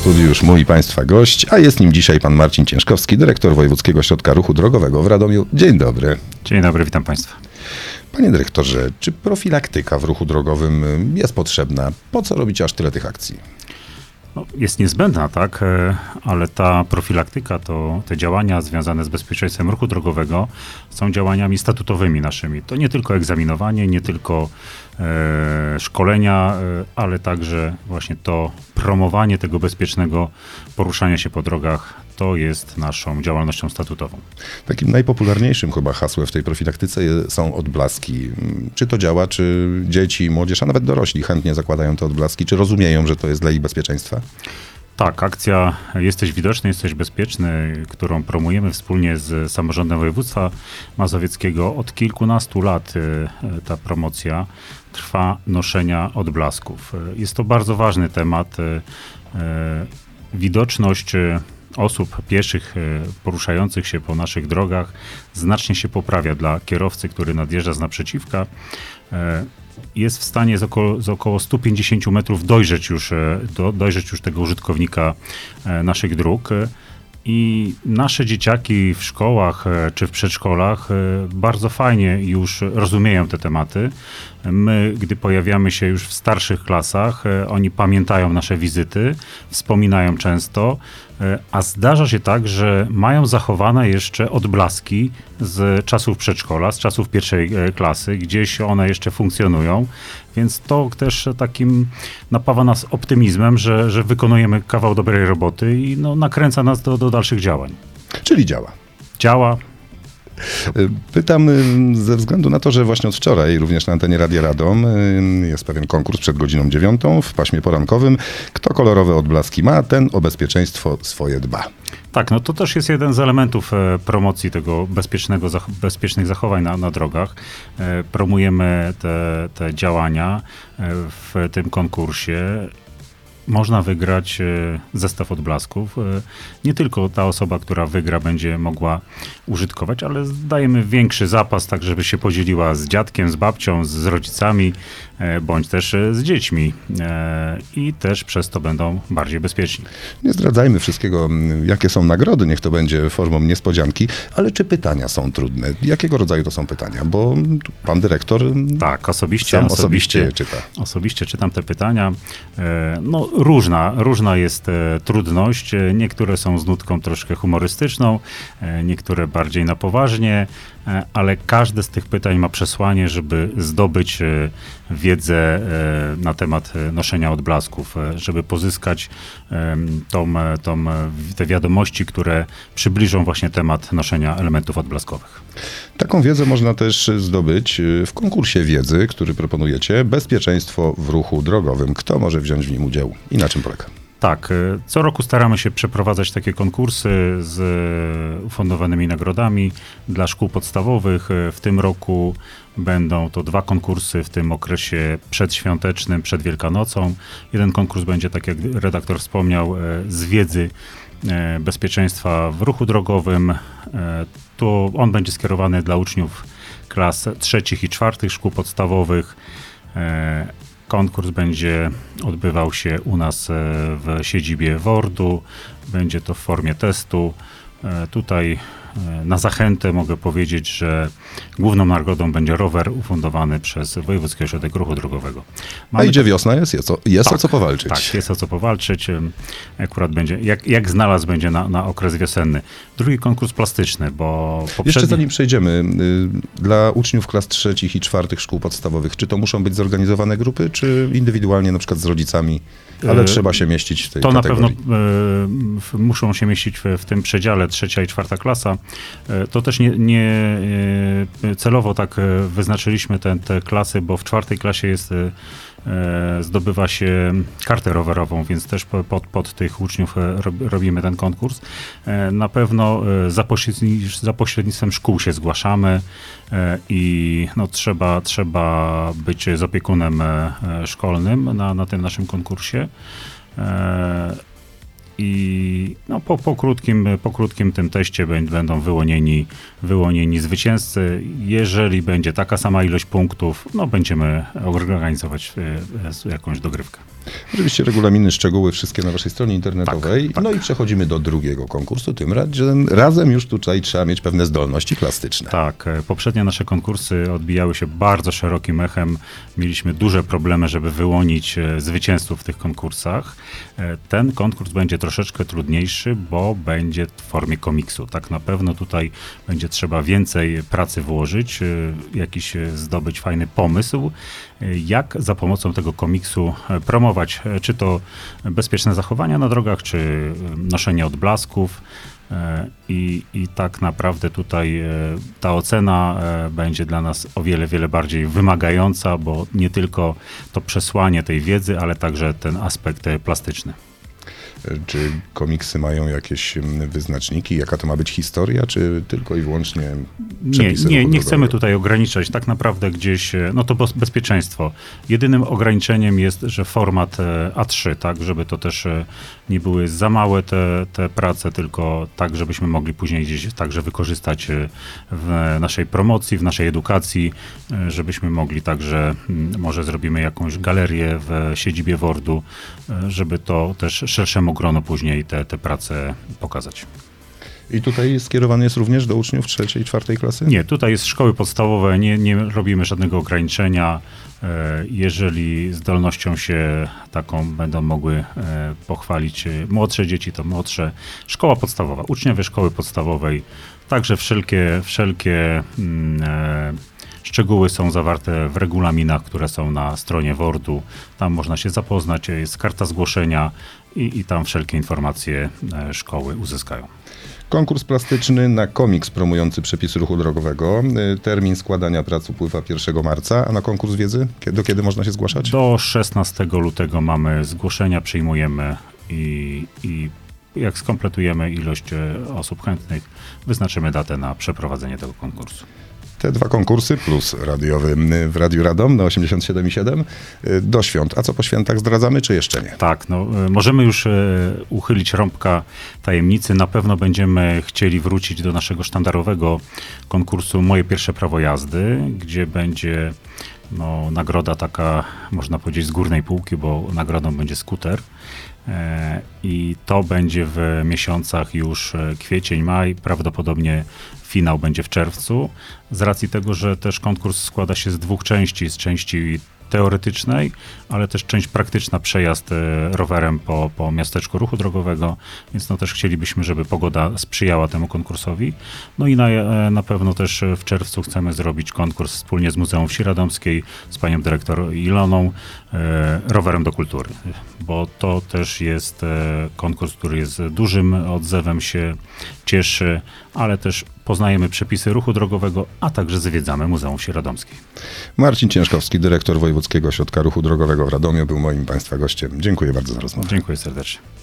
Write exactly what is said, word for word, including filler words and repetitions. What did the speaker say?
studiu już mój Państwa gość, a jest nim dzisiaj pan Marcin Ciężkowski, dyrektor Wojewódzkiego Ośrodka Ruchu Drogowego w Radomiu. Dzień dobry. Dzień dobry, witam Państwa. Panie dyrektorze, czy profilaktyka w ruchu drogowym jest potrzebna? Po co robić aż tyle tych akcji? No, jest niezbędna, tak, ale ta profilaktyka, to te działania związane z bezpieczeństwem ruchu drogowego są działaniami statutowymi naszymi. To nie tylko egzaminowanie, nie tylko e, szkolenia, e, ale także właśnie to promowanie tego bezpiecznego poruszania się po drogach. To jest naszą działalnością statutową. Takim najpopularniejszym chyba hasłem w tej profilaktyce są odblaski. Czy to działa, czy dzieci, młodzież, a nawet dorośli chętnie zakładają te odblaski? Czy rozumieją, że to jest dla ich bezpieczeństwa? Tak, akcja Jesteś Widoczny, Jesteś Bezpieczny, którą promujemy wspólnie z samorządem województwa mazowieckiego. Od kilkunastu lat ta promocja trwa noszenia odblasków. Jest to bardzo ważny temat. Widoczność osób pieszych poruszających się po naszych drogach znacznie się poprawia dla kierowcy, który nadjeżdża z naprzeciwka. Jest w stanie z około, z około stu pięćdziesięciu metrów dojrzeć już, do, dojrzeć już tego użytkownika naszych dróg. I nasze dzieciaki w szkołach czy w przedszkolach bardzo fajnie już rozumieją te tematy. My, gdy pojawiamy się już w starszych klasach, oni pamiętają nasze wizyty, wspominają często, a zdarza się tak, że mają zachowane jeszcze odblaski z czasów przedszkola, z czasów pierwszej klasy, gdzieś one jeszcze funkcjonują, więc to też takim napawa nas optymizmem, że, że wykonujemy kawał dobrej roboty i no, nakręca nas do, do dalszych działań. Czyli działa. Działa. Pytam ze względu na to, że właśnie od wczoraj również na antenie Radia Radom jest pewien konkurs przed godziną dziewiątą w paśmie porankowym. Kto kolorowe odblaski ma, ten o bezpieczeństwo swoje dba. Tak, no to też jest jeden z elementów promocji tego bezpiecznego, bezpiecznych zachowań na, na drogach. Promujemy te, te działania w tym konkursie. Można wygrać zestaw odblasków. Nie tylko ta osoba, która wygra, będzie mogła użytkować, ale dajemy większy zapas, tak żeby się podzieliła z dziadkiem, z babcią, z rodzicami, bądź też z dziećmi. I też przez to będą bardziej bezpieczni. Nie zdradzajmy wszystkiego, jakie są nagrody, niech to będzie formą niespodzianki, ale czy pytania są trudne? Jakiego rodzaju to są pytania? Bo pan dyrektor tak, osobiście, sam osobiście, osobiście je czyta. Osobiście czytam te pytania. No, Różna, różna jest e, trudność. Niektóre są z nutką troszkę humorystyczną, e, niektóre bardziej na poważnie, e, ale każde z tych pytań ma przesłanie, żeby zdobyć e, wiedzę e, na temat noszenia odblasków, e, żeby pozyskać e, tą, tą, te wiadomości, które przybliżą właśnie temat noszenia elementów odblaskowych. Taką wiedzę można też zdobyć w konkursie wiedzy, który proponujecie. Bezpieczeństwo w ruchu drogowym. Kto może wziąć w nim udział i na czym polega? Tak, co roku staramy się przeprowadzać takie konkursy z ufundowanymi nagrodami dla szkół podstawowych. W tym roku będą to dwa konkursy w tym okresie przedświątecznym, przed Wielkanocą. Jeden konkurs będzie, tak jak redaktor wspomniał, z wiedzy bezpieczeństwa w ruchu drogowym. To on będzie skierowany dla uczniów klas trzecich i czwartych szkół podstawowych. Konkurs będzie odbywał się u nas w siedzibie WORD-u. Będzie to w formie testu. Tutaj na zachętę mogę powiedzieć, że główną nagrodą będzie rower ufundowany przez Wojewódzki Ośrodek Ruchu Drogowego. Mamy A idzie wiosna, jest, jest, o, jest tak, o co powalczyć. Tak, jest o co powalczyć. Akurat będzie, jak, jak znalazł, będzie na, na okres wiosenny. Drugi konkurs plastyczny, bo poprzedni... Jeszcze zanim przejdziemy, dla uczniów klas trzecich i czwartych szkół podstawowych, czy to muszą być zorganizowane grupy, czy indywidualnie, na przykład z rodzicami, ale yy, trzeba się mieścić w tej to kategorii? To na pewno y, muszą się mieścić w, w tym przedziale trzecia i czwarta klasa. Y, to też nie, nie y, celowo tak wyznaczyliśmy te, te klasy, bo w czwartej klasie jest y, zdobywa się kartę rowerową, więc też pod, pod tych uczniów robimy ten konkurs. Na pewno za, pośredni, za pośrednictwem szkół się zgłaszamy i no trzeba, trzeba być z opiekunem szkolnym na, na tym naszym konkursie. I no, po, po, krótkim, po krótkim tym teście będą wyłonieni, wyłonieni zwycięzcy. Jeżeli będzie taka sama ilość punktów, no będziemy organizować jakąś dogrywkę. Oczywiście regulaminy, szczegóły wszystkie na waszej stronie internetowej. Tak, tak. No i przechodzimy do drugiego konkursu. Tym razem, razem już tutaj trzeba mieć pewne zdolności plastyczne. Tak, e, poprzednie nasze konkursy odbijały się bardzo szerokim echem. Mieliśmy duże problemy, żeby wyłonić e, zwycięzców w tych konkursach. E, Ten konkurs będzie troszeczkę trudniejszy, bo będzie w formie komiksu. Tak na pewno tutaj będzie trzeba więcej pracy włożyć, e, jakiś e, zdobyć fajny pomysł, e, jak za pomocą tego komiksu e, promować, e, czy to bezpieczne zachowania na drogach, czy e, noszenie odblasków. E, I, I tak naprawdę tutaj e, ta ocena e, będzie dla nas o wiele, wiele bardziej wymagająca, bo nie tylko to przesłanie tej wiedzy, ale także ten aspekt e, plastyczny. Czy komiksy mają jakieś mm, wyznaczniki? Jaka to ma być historia, czy tylko i wyłącznie Nie, przepisy nie, ruchu nie chcemy drogowego? tutaj ograniczać. Tak naprawdę gdzieś, e, no to bez- bezpieczeństwo. Jedynym ograniczeniem jest, że format e, A trzy, tak, żeby to też e, nie były za małe te, te prace, tylko tak, żebyśmy mogli później gdzieś także wykorzystać e, w naszej promocji, w naszej edukacji, e, żebyśmy mogli także, mm, może zrobimy jakąś galerię w siedzibie WORD-u, e, żeby to też szerszemu gronu później te, te prace pokazać. I tutaj skierowany jest również do uczniów trzeciej i czwartej klasy? Nie, tutaj jest szkoły podstawowe, nie, nie robimy żadnego ograniczenia. E, Jeżeli zdolnością się taką będą mogły e, pochwalić e, młodsze dzieci, to młodsze. Szkoła podstawowa, uczniowie szkoły podstawowej, także wszelkie, wszelkie mm, e, szczegóły są zawarte w regulaminach, które są na stronie WORD-u. Tam można się zapoznać, jest karta zgłoszenia i, i tam wszelkie informacje e, szkoły uzyskają. Konkurs plastyczny na komiks promujący przepisy ruchu drogowego. Y, Termin składania prac upływa pierwszego marca, a na konkurs wiedzy Kie- do kiedy można się zgłaszać? Do szesnastego lutego mamy zgłoszenia, przyjmujemy i, i jak skompletujemy ilość e, osób chętnych, wyznaczymy datę na przeprowadzenie tego konkursu. Te dwa konkursy plus radiowy y, w Radiu Radom na osiemdziesiąt siedem i siedem y, do świąt. A co po świętach zdradzamy, czy jeszcze nie? Tak, no, e, możemy już e, uchylić rąbka tajemnicy. Na pewno będziemy chcieli wrócić do naszego sztandarowego konkursu Moje pierwsze prawo jazdy, gdzie będzie no, nagroda taka, można powiedzieć, z górnej półki, bo nagrodą będzie skuter. E, I to będzie w miesiącach już e, kwiecień, maj, prawdopodobnie finał będzie w czerwcu. Z racji tego, że też konkurs składa się z dwóch części, z części teoretycznej, ale też część praktyczna, przejazd e, rowerem po, po miasteczku ruchu drogowego, więc no też chcielibyśmy, żeby pogoda sprzyjała temu konkursowi. No i na, e, na pewno też w czerwcu chcemy zrobić konkurs wspólnie z Muzeum Wsi Radomskiej, z panią dyrektor Iloną, e, rowerem do kultury, bo to też jest e, konkurs, który jest dużym odzewem, się cieszy, ale też poznajemy przepisy ruchu drogowego, a także zwiedzamy Muzeum Wsi Radomskiej. Marcin Ciężkowski, dyrektor Wojewódzkiego Ośrodka Ruchu Drogowego w Radomiu, był moim Państwa gościem. Dziękuję bardzo za rozmowę. Dziękuję serdecznie.